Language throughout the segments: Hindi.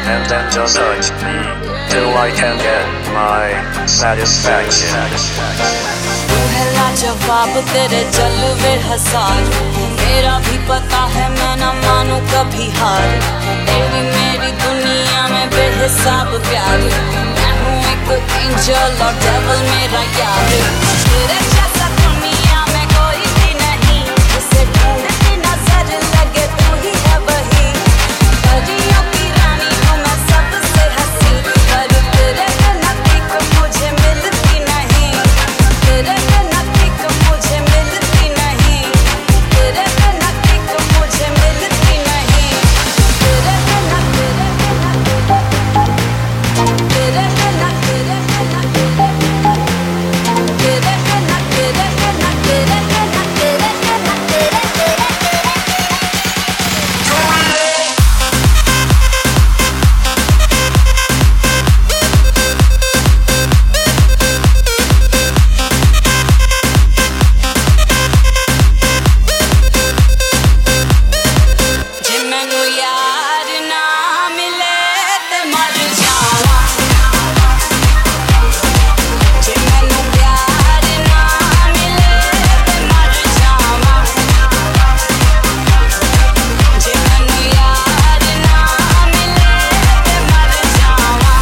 and then just touch me till I can get my satisfaction. तू है लाजवाब तेरे जलवे हजार, मेरा भी पता है मैं न मानू कभी हार। तेरी मेरी दुनिया में बेहिसाब प्यार, मैं हूँ एक एंजल और डेविल मेरा यार। तेरे जैसा दुनिया में कोई भी नहीं, जिसे ढूंढती नजर लगे तू ही है वही। परियों की रानी हूँ मैं सबसे हंसी, पर तेरे बिना ठीक मुझे मिलती नहीं। तेरे बिना ठीक मुझे मिलती नहीं। तेरे बिना ठीक मुझे मिलती नहीं। तेरे बिना तेरे बिना तेरे बिना तेरे बिना तेरे बिना तेरे बिना तेरे बिना तेरे बिना तेरे बिना जे मैनू यार ना मिले ते मर जावां। जे मैनू प्यार ना मिले ते मर जावां। जे मैनू यार ना मिले ते मर जावां।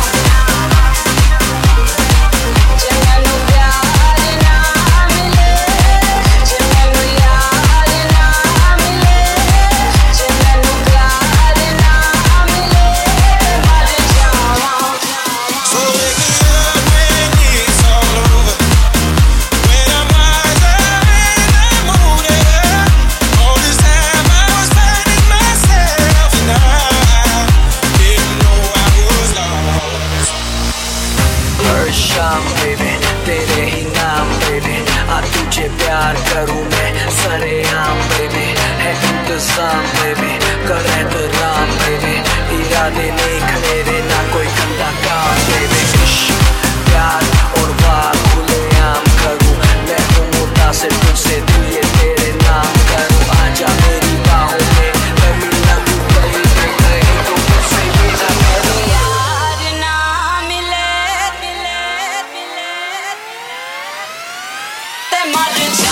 जे मैनू प्यार ना मिले, जे मैनू यार ना मिले, जे मैनू प्यार ना मिले मर जावां। So wake me up when it's all over, when I'm wiser and I'm older. All this time I was finding myself and I didn't know I was lost. हर शाम baby तेरे ही नाम baby, आ तुझे प्यार करूँ मैं सरेआम baby, है इंतजाम baby, कर एहतराम baby, इरादे नेक मेरे ना कोई गंदा काम baby। इश्क प्यार और बात खुलेआम करूँ मैं, हूँ मुतासिर तुझसे दिल ये तेरे नाम करूँ। आजा मेरी बाहों में मैं मिलना तू कहीं पे कहीं तो मुझसे भी ना करूँ। यार ना मिले मिले मिले ते मर